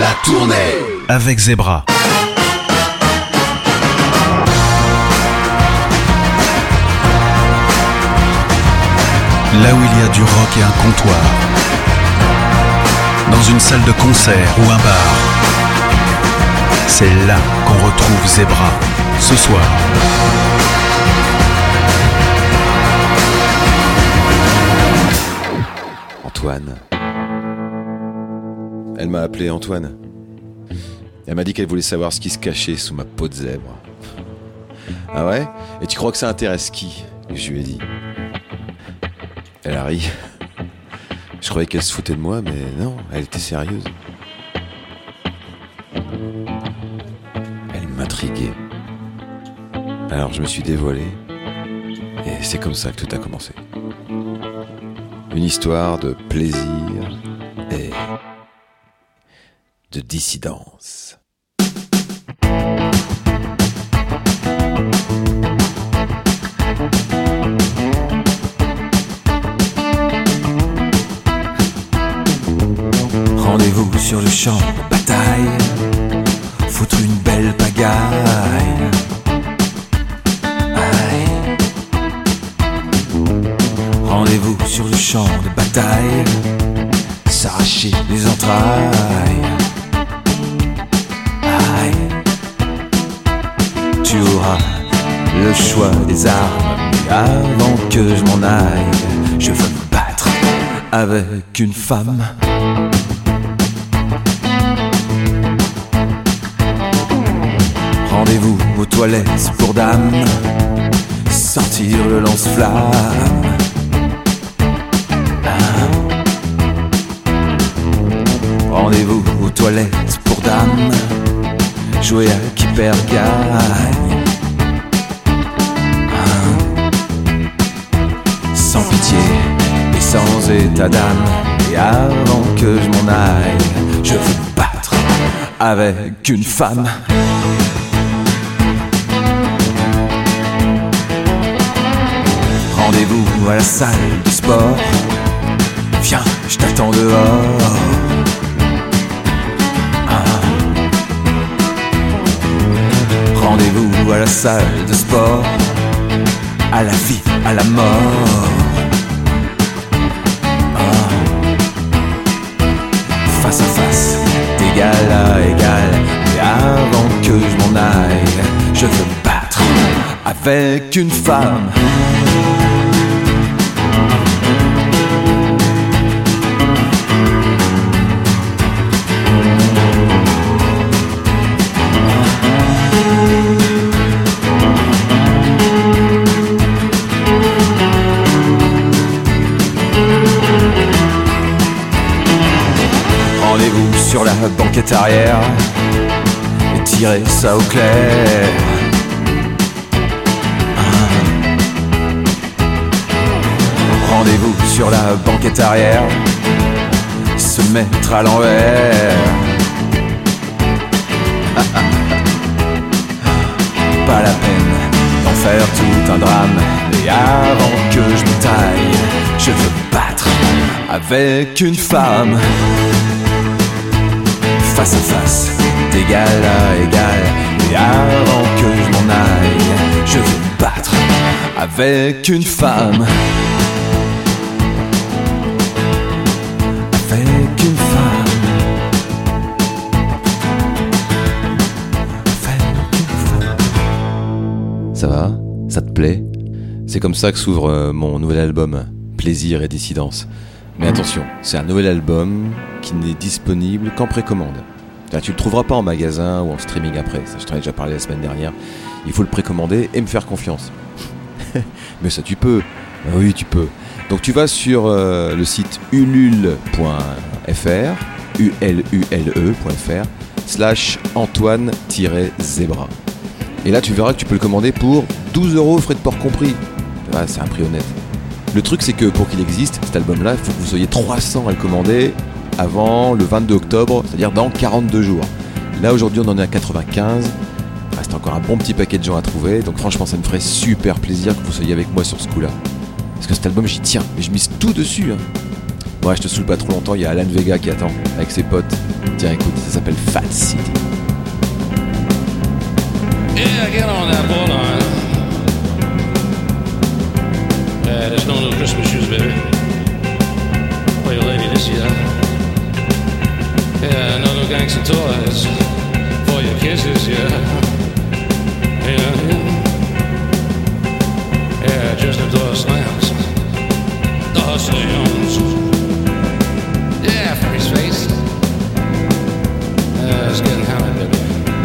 La tournée avec Zebra. Là où il y a du rock et un comptoir, dans une salle de concert ou un bar, c'est là qu'on retrouve Zebra, ce soir. Antoine. Elle m'a appelé Antoine. Elle m'a dit qu'elle voulait savoir ce qui se cachait sous ma peau de zèbre. Ah ouais ? Et tu crois que ça intéresse qui ? Je lui ai dit. Elle a ri. Je croyais qu'elle se foutait de moi, mais non, elle était sérieuse. Elle m'intriguait. Alors je me suis dévoilé, et c'est comme ça que tout a commencé. Une histoire de plaisir et de dissidence. Rendez-vous sur le champ de bataille, foutre une belle pagaille. Aïe. Rendez-vous sur le champ de bataille, s'arracher les entrailles. Aïe. Tu auras le choix des armes, mais avant que je m'en aille, je veux me battre avec une femme. Rendez-vous aux toilettes pour dames, sortir le lance-flamme. Rendez-vous aux toilettes pour dames, jouer à qui perd gagne. Sans pitié et sans état d'âme, et avant que je m'en aille, je veux me battre avec une femme. Rendez-vous à la salle de sport, viens, je t'attends dehors. Rendez-vous à la salle de sport, à la vie, à la mort. Face à face, d'égal à égal, et avant que je m'en aille, je veux me battre avec une femme. Rendez-vous sur la banquette arrière et tirer ça au clair. Rendez-vous sur la banquette arrière, se mettre à l'envers. Pas la peine d'en faire tout un drame, et avant que je me taille, je veux me battre avec une femme. Face à face, d'égal à égal, et avant que je m'en aille, je veux me battre avec une femme. Avec une femme. Avec une femme. Ça va ? Ça te plaît ? C'est comme ça que s'ouvre mon nouvel album, Plaisir et Dissidence. Mais attention, c'est un nouvel album qui n'est disponible qu'en précommande. Tu le trouveras pas en magasin ou en streaming après, ça je t'en ai déjà parlé la semaine dernière. Il faut le précommander et me faire confiance. Mais ça tu peux, oui tu peux. Donc tu vas sur le site ulule.fr, ulule.fr, /Antoine-Zebra. Et là tu verras que tu peux le commander pour 12€, frais de port compris. Ah, c'est un prix honnête. Le truc c'est que pour qu'il existe, cet album-là, il faut que vous soyez 300 à le commander avant le 22 octobre, c'est-à-dire dans 42 jours. Là aujourd'hui on en est à 95, il reste encore un bon petit paquet de gens à trouver, donc franchement ça me ferait super plaisir que vous soyez avec moi sur ce coup-là. Parce que cet album j'y tiens, mais je mise tout dessus. Ouais, je te saoule pas trop longtemps, il y a Alan Vega qui attend, avec ses potes. Tiens, écoute, ça s'appelle Fat City. Yeah, get on that borderline. Yeah, there's no little Christmas shoes, baby. For your lady this year. Yeah, no little gangster toys for your kisses, yeah. Yeah, yeah. Yeah, just the door slams. Door slams. Yeah, freeze face. Yeah, it's getting hammered, baby.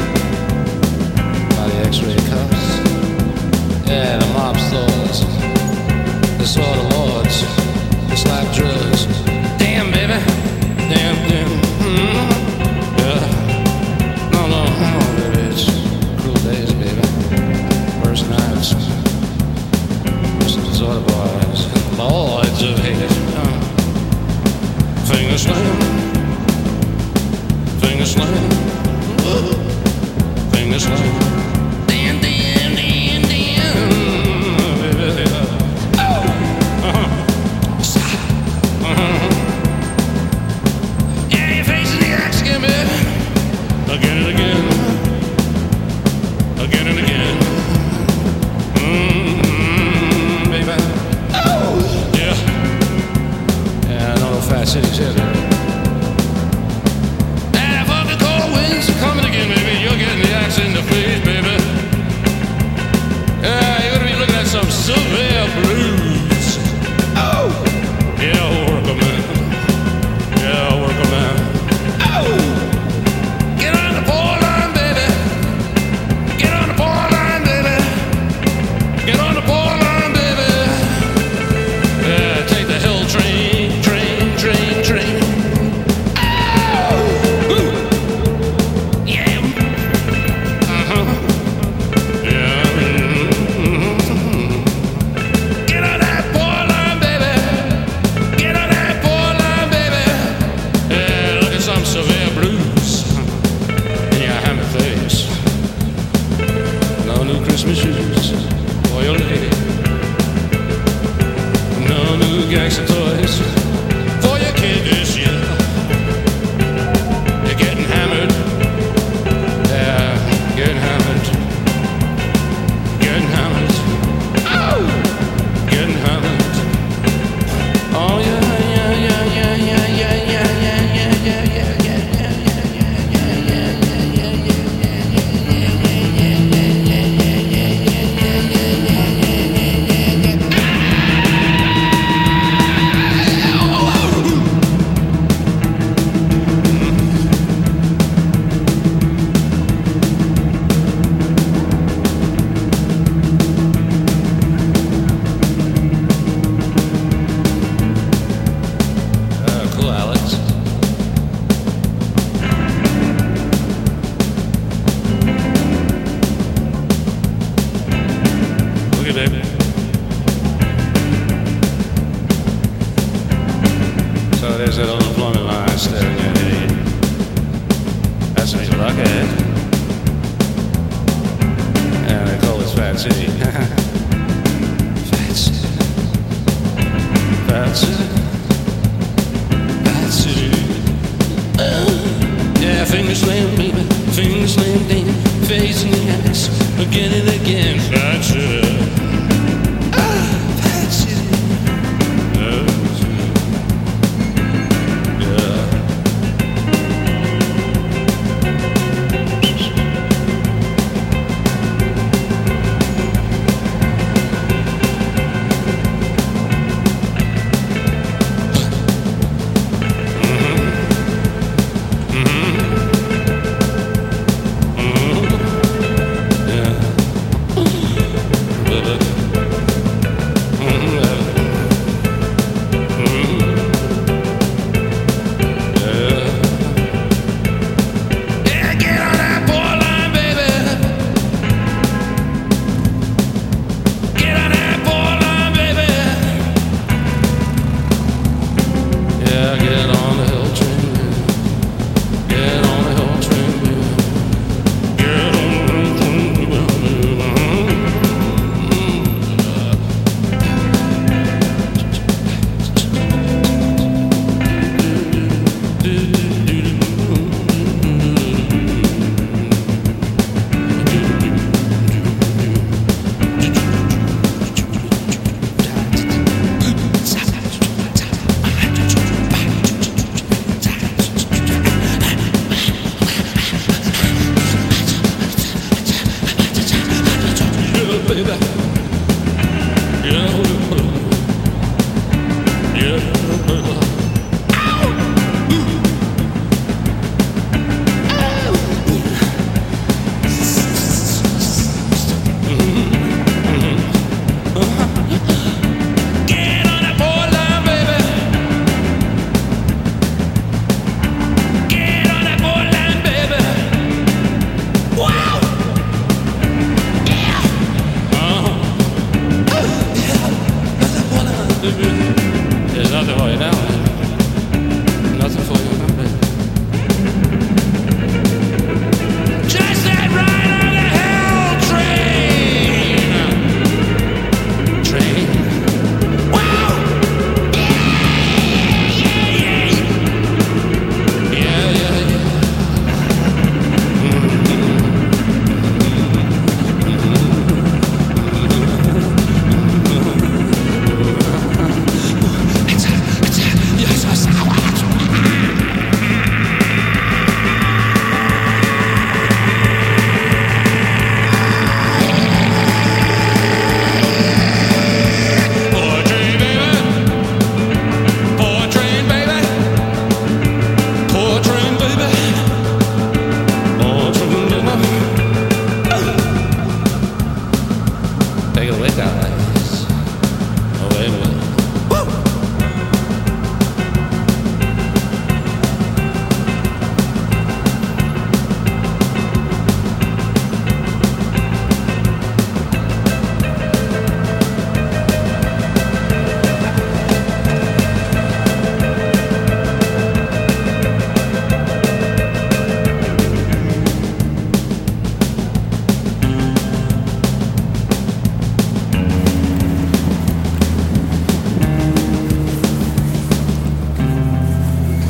By the X-ray cuffs. Yeah, the mob stores. The sort of lords. The slap drugs. Damn, baby. Damn, damn. Mm-hmm. Yeah. No, baby. It's cruel days, baby. First nights. Sort of boys. Lords of hate. Finger slam. Finger slam. Finger slam. Damn, damn, damn, damn. Baby. Oh. Yeah, you're facing the axe again, baby. Again and again. Again and again. Baby. Oh. Yeah. Yeah, I know the Fat City's here, baby. Coming again, baby. You're getting the axe in the face, baby. Yeah, you're gonna be looking at some severe blues. Oh! Yeah, worker man. Yeah, worker man. Oh! Get on the borderline, baby. Get on the borderline, baby. Get on the borderline, baby. Yeah, take the hill train, train, train, train. Christmas shoes for your lady. No new gangster toys for your kid this year. You're getting hammered. Yeah, getting hammered. Getting hammered. Oh! Getting hammered. Oh yeah, yeah, yeah, yeah, yeah, yeah, yeah, yeah, yeah, yeah, yeah, yeah. There's that unemployment line staring at you. That's me, Buckhead. And they call it Fat City. Fat City. Fat City. Fat City. Yeah, finger slam, baby. Finger slam, damn. Face in the ass. Again and again. Fat City. Fat City.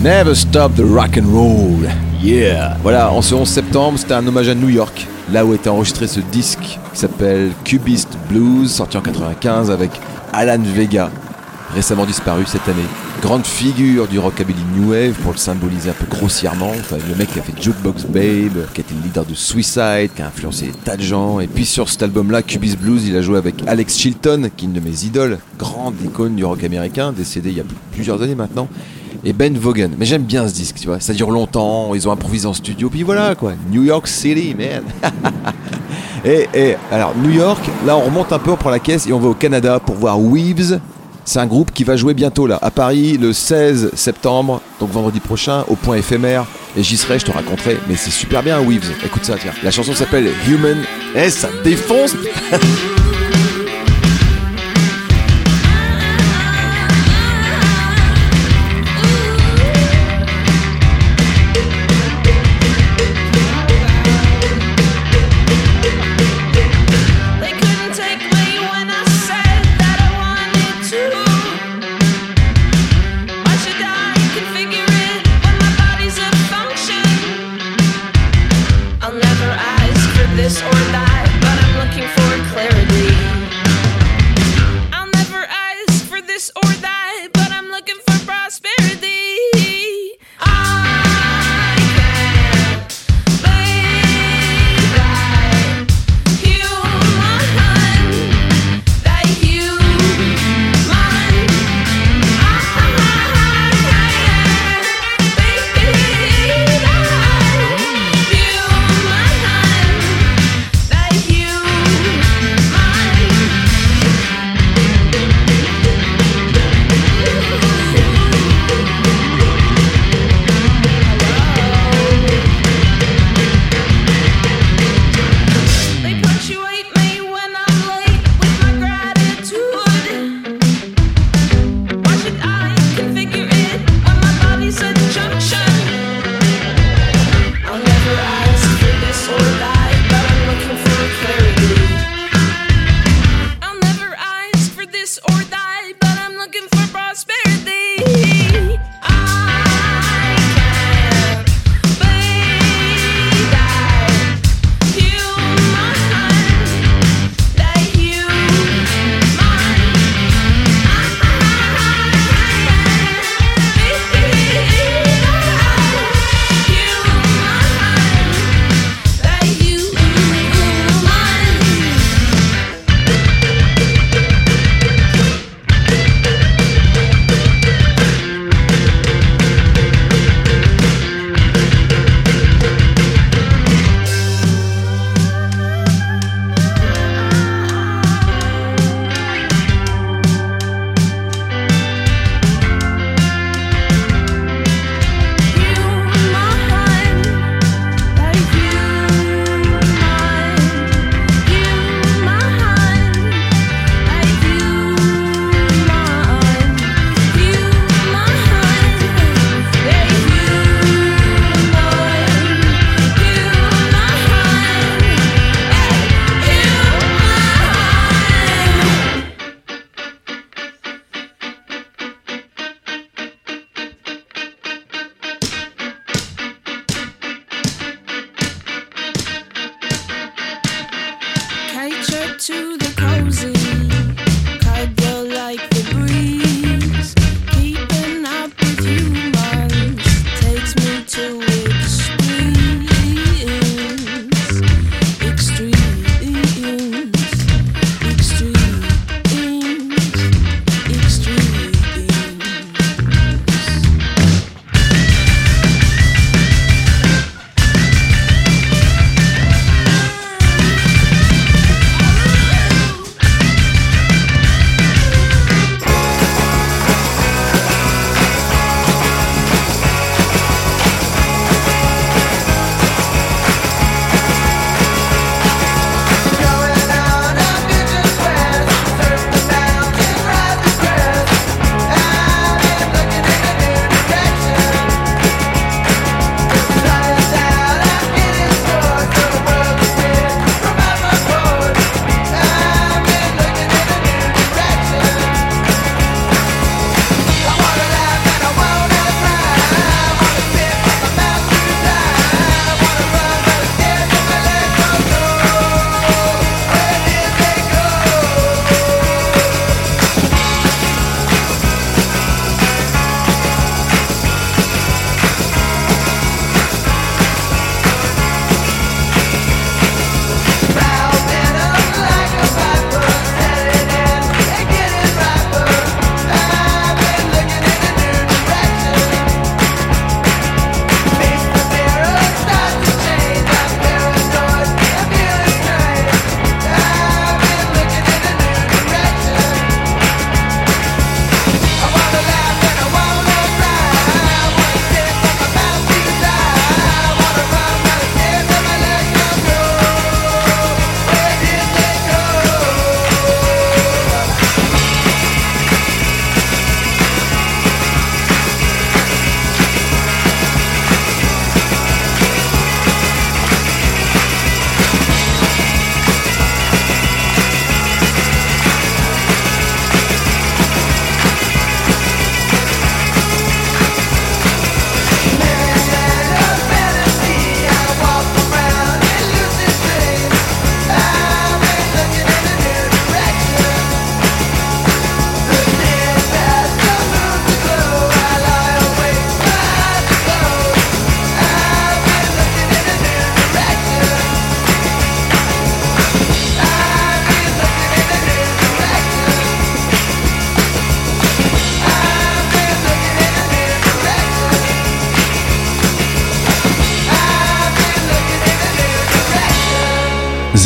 Never Stop the Rock and Roll. Yeah. Voilà, en ce 11 septembre, c'était un hommage à New York, là où était enregistré ce disque qui s'appelle Cubist Blues, sorti en 95 avec Alan Vega, récemment disparu cette année. Grande figure du rockabilly New Wave, pour le symboliser un peu grossièrement. Enfin, le mec qui a fait Jukebox Babe, qui a été le leader de Suicide, qui a influencé des tas de gens. Et puis sur cet album-là, Cubist Blues, il a joué avec Alex Chilton, qui est une de mes idoles, grande icône du rock américain, décédé il y a plusieurs années maintenant. Et Ben Vaughan. Mais j'aime bien ce disque, tu vois. Ça dure longtemps, ils ont improvisé en studio, puis voilà quoi. New York City, man. et alors, New York, là on remonte un peu, on prend la caisse et on va au Canada pour voir Weaves. C'est un groupe qui va jouer bientôt là, à Paris, le 16 septembre, donc vendredi prochain, au Point Éphémère. Et j'y serai, je te raconterai. Mais c'est super bien, Weaves. Écoute ça, tiens. La chanson s'appelle Human. Eh, ça défonce. This or that, but I'm looking for clarity.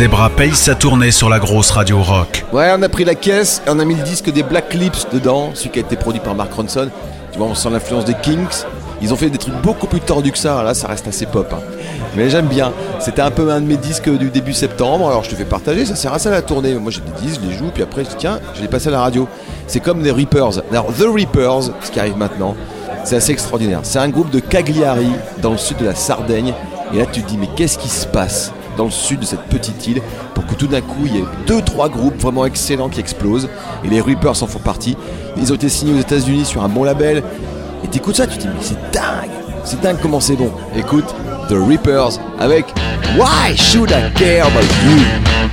Zebra paye sa tournée sur la grosse radio rock. Ouais, on a pris la caisse et on a mis le disque des Black Lips dedans, celui qui a été produit par Mark Ronson. Tu vois, on sent l'influence des Kinks. Ils ont fait des trucs beaucoup plus tordus que ça, là ça reste assez pop. Hein. Mais j'aime bien. C'était un peu un de mes disques du début septembre, alors je te fais partager, ça sert à ça la tournée. Moi j'ai des disques, je les joue, puis après je dis tiens, je les passe à la radio. C'est comme les Reapers. Alors The Reapers, ce qui arrive maintenant, c'est assez extraordinaire. C'est un groupe de Cagliari, dans le sud de la Sardaigne. Et là tu te dis mais qu'est-ce qui se passe dans le sud de cette petite île pour que tout d'un coup il y ait 2-3 groupes vraiment excellents qui explosent. Et les Reapers en font partie. Ils ont été signés aux États-Unis sur un bon label. Et t'écoutes ça, tu te dis mais c'est dingue comment c'est bon. Écoute The Reapers avec Why Should I Care About You?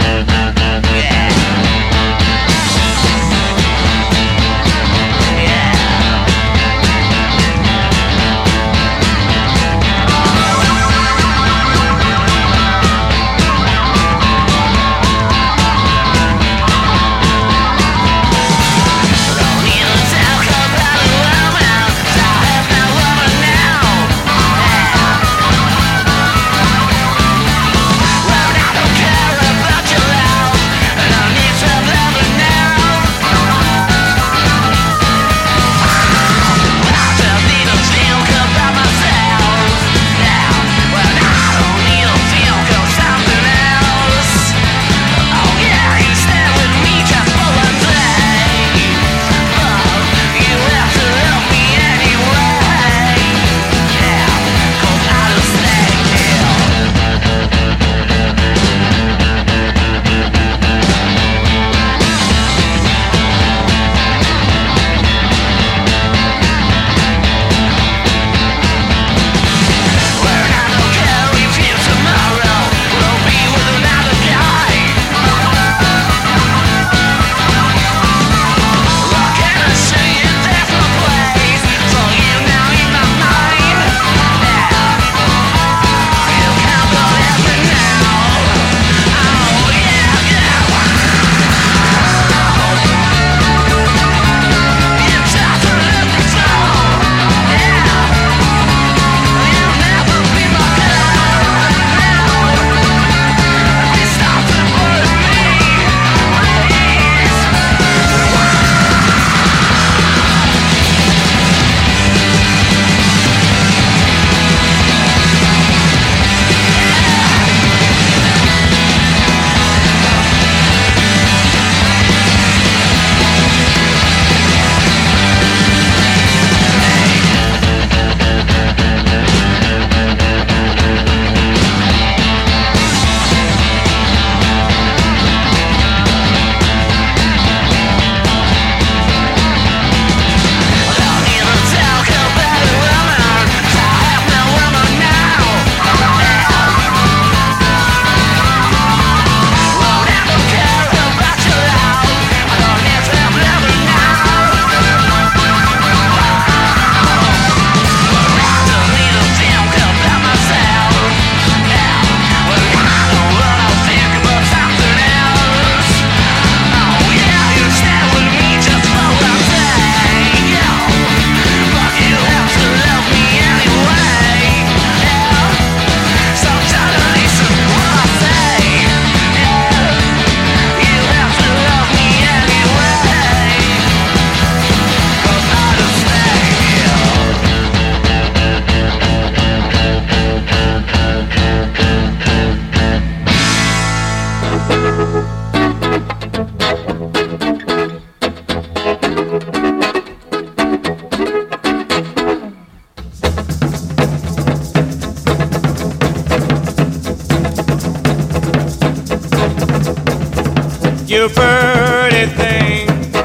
You pretty thing,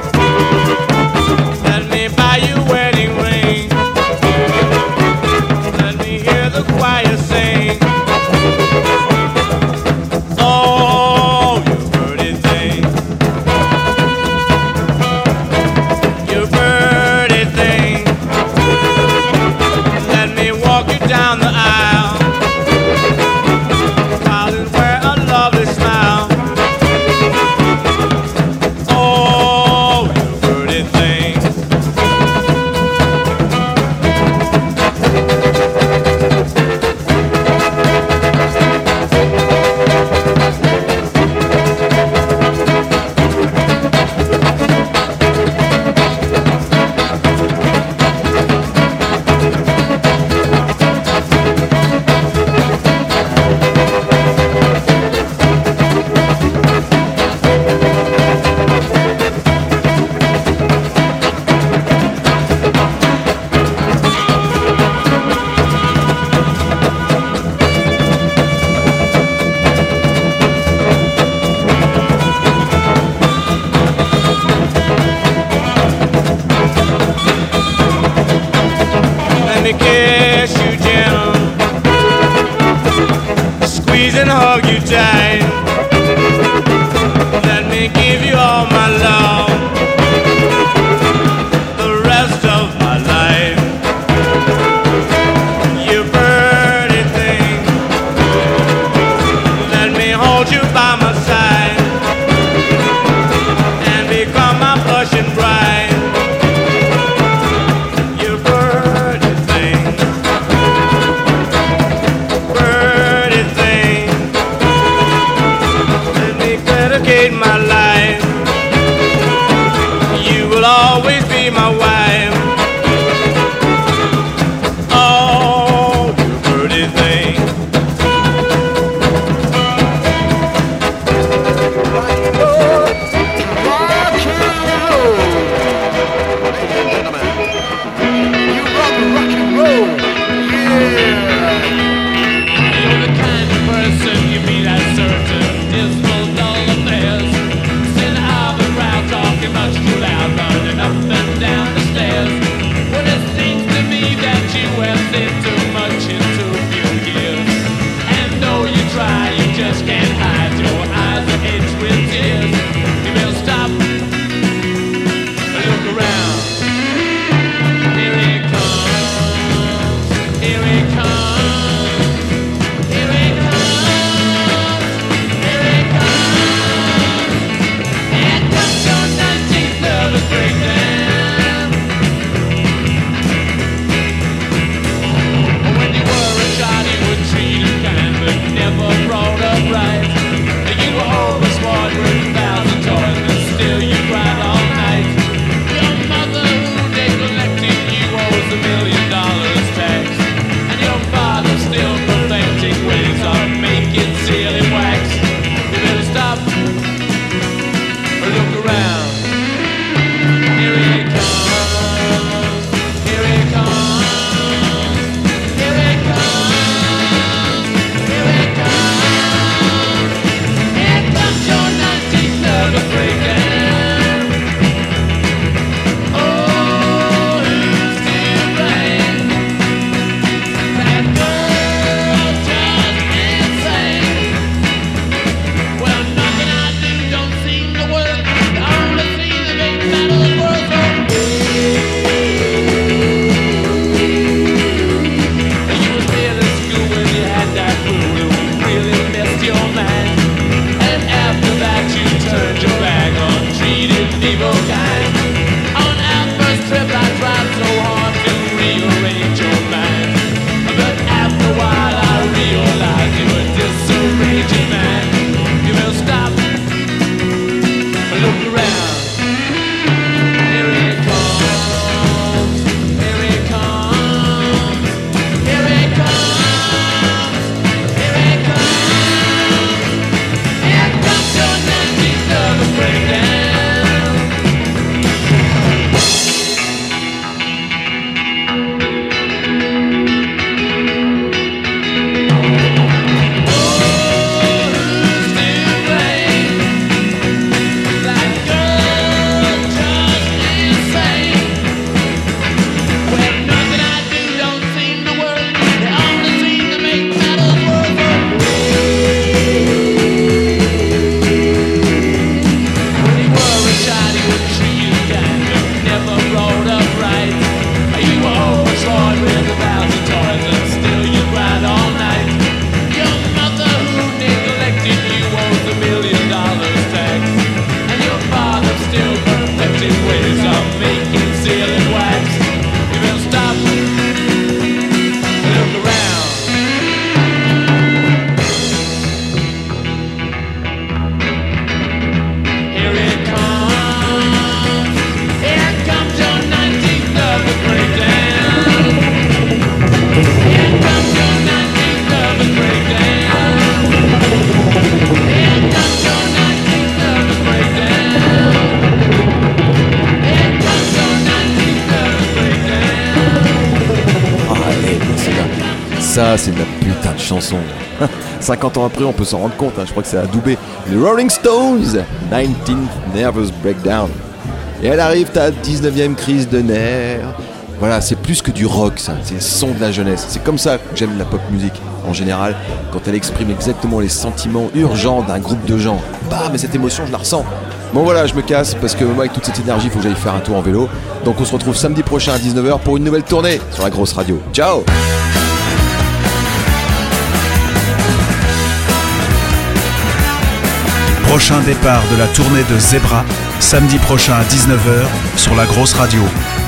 let me buy you a wedding ring. Let me hear the choir sing. Oh, you pretty thing, you pretty thing. Let me walk you down the aisle, darling, wear a lovely smile. Ça, c'est de la putain de chanson. 50 ans après, on peut s'en rendre compte, hein, je crois que c'est adoubé. Les Rolling Stones, 19th Nervous Breakdown. Et elle arrive, ta 19e crise de nerfs. Voilà, c'est plus que du rock, ça. C'est le son de la jeunesse. C'est comme ça que j'aime la pop musique, en général, quand elle exprime exactement les sentiments urgents d'un groupe de gens. Bah, mais cette émotion, je la ressens. Bon voilà, je me casse parce que moi, avec toute cette énergie, il faut que j'aille faire un tour en vélo. Donc on se retrouve samedi prochain à 19h pour une nouvelle tournée sur la grosse radio. Ciao! Prochain départ de la tournée de Zebra, samedi prochain à 19h sur la grosse radio.